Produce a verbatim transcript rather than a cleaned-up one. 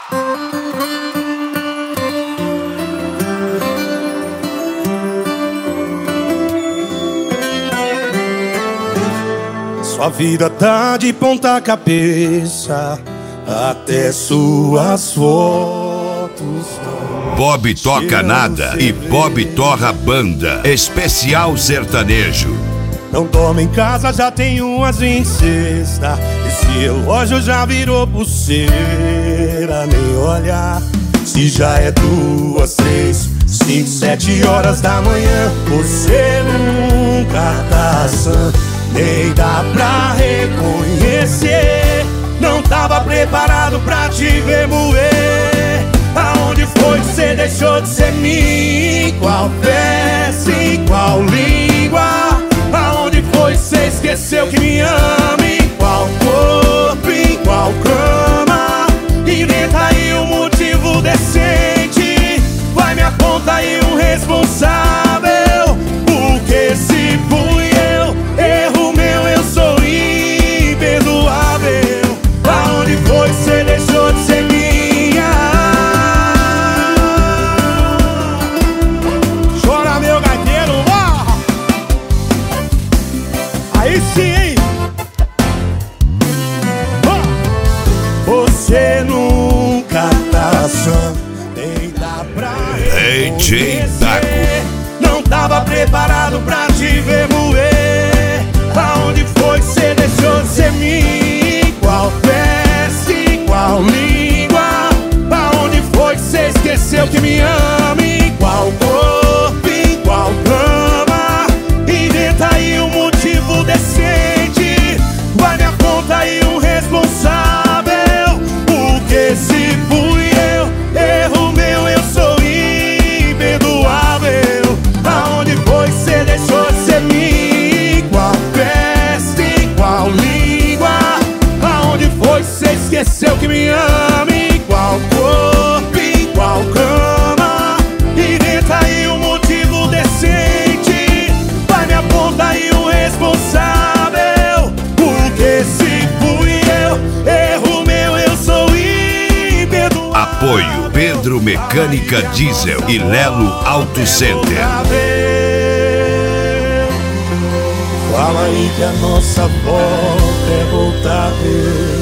Sua vida tá de ponta cabeça, até suas fotos. Bob toca nada e Bob torra banda. Especial sertanejo. Não toma em casa, já tem umas em cesta. Esse relógio já virou pulseira. Nem olhar se já é duas, três, cinco, sete horas da manhã. Você nunca tá sã, nem dá pra reconhecer. Não tava preparado pra te ver moer. Aonde foi que você deixou de ser mim? Qual peça, em qual língua? Aonde foi que você esqueceu que me ama? Em qual corpo, em qual cama? Inventa aí um motivo decente. Vai, me aponta aí um responsável. Porque se fui eu, erro meu, eu sou imperdoável. Aonde foi que você deixou de ser minha? Chora, meu gaiteiro, ó! Aí sim, hein? Ó! Você nunca tá sã, nem dá pra D J Daco. Não tava preparado pra te ver moer. Aonde foi que você deixou de ser mim? Qual peça, em qual língua? Aonde foi que você esqueceu que me ama? Em qual corpo, em qual cama? Inventa aí um motivo decente. Vai, me aponta aí um responsável. Porque se fui eu, erro meu, eu sou imperdoável. Aonde foi que você deixou de ser mim? Qual peça, em qual língua? Aonde foi que você esqueceu que me ama? Em qual corpo, em qual cama? Inventa aí um motivo decente. Vai, me aponta aí um responsável. Porque se fui eu, erro meu, eu sou imperdoável. Apoio Pedro Mecânica Diesel e Lelo Auto Center. Fala aí que a nossa volta é voltar a ver.